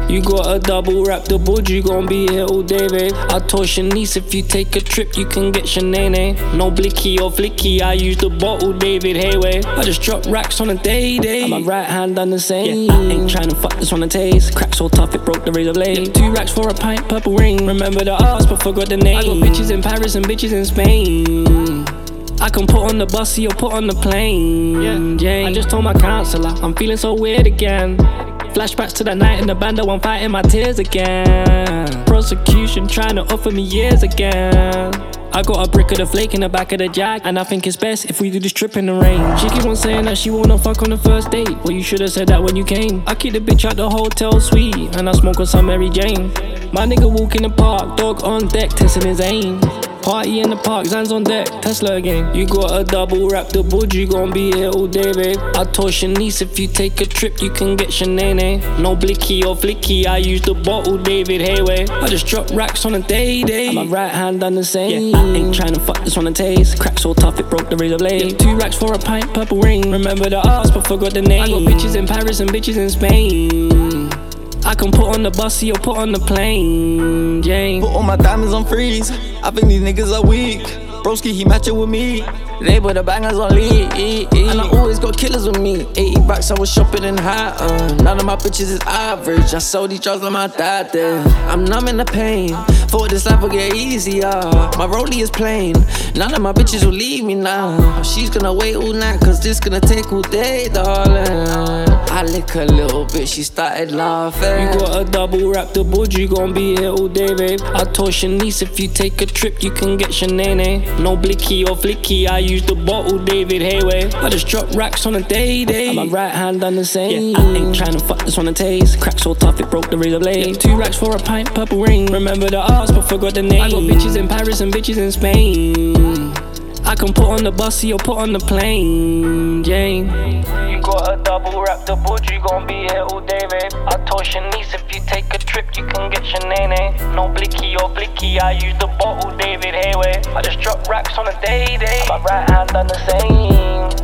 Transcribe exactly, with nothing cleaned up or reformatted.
You got a double wrap the board, you gon' be here all day, babe. I told Shanice if you take a trip, you can get Shanae. No blicky or flicky, I use the bottle, David Hayway. I just drop racks on a day day. And my right hand done the same. Yeah, I ain't tryna fuck this on a taste. Crack so tough it broke the razor blade. Two racks for a pint, purple ring. Remember the ass but forgot the name. I got bitches in Paris and bitches in Spain. I can put on the bus or put on the plane. Yeah, I just told my counselor I'm feeling so weird again. Flashbacks to that night in the band, I'm fighting my tears again. Prosecution trying to offer me years again. I got a brick of the flake in the back of the Jag, and I think it's best if we do this trip in the rain. She keep on saying that she wanna fuck on the first date. Well, you should've said that when you came. I keep the bitch at the hotel suite, and I smoke on some Mary Jane. My nigga walk in the park, dog on deck, testing his aim. Party in the park, Zan's on deck, Tesla again. You got a double wrap the board, you gon' be here all day, babe. I told Shanice if you take a trip, you can get Shanae. No blicky or flicky, I use the bottle, David Hayway. I just drop racks on a day day. And my right hand done the same. Yeah, I ain't tryna fuck this on a taste. Crack so tough it broke the razor blade. Yeah, two racks for a pint, purple ring. Remember the ass but forgot the name. I got bitches in Paris and bitches in Spain. I can put on the bus or put on the plane, Jane. Put all my diamonds on freeze. I think these niggas are weak. Broski, he matchin' with me. They put the bangers on lead. And I always got killers with me. eighty bucks, I was shopping in Hatton. None of my bitches is average. I sold these drugs like my dad did. I'm numbing the pain. Thought this life would get easier. My rollie is plain. None of my bitches will leave me now. She's gonna wait all night, cause this gonna take all day, darling. I lick a little bit, she started laughing. You got a double wrap the board, you gon' be here all day, babe. I told Shanice if you take a trip, you can get Shanae. No blicky or flicky, I use the bottle, David Hayway. I just drop racks on a day day. And my right hand done the same. Yeah, I ain't tryna fuck this on a taste. Crack so tough it broke the razor blade. Yeah, two racks for a pint, purple ring. Remember the ass but forgot the name. I got bitches in Paris and bitches in Spain. I can put on the bus or put on the plane, Jane. You got a double wrap the board, you gon' be here all day, babe. I told Shanice if you take a trip, you can get Shanae. No blicky or flicky, I use the bottle, David Hayway. I just drop racks on a day day. My right hand done the same.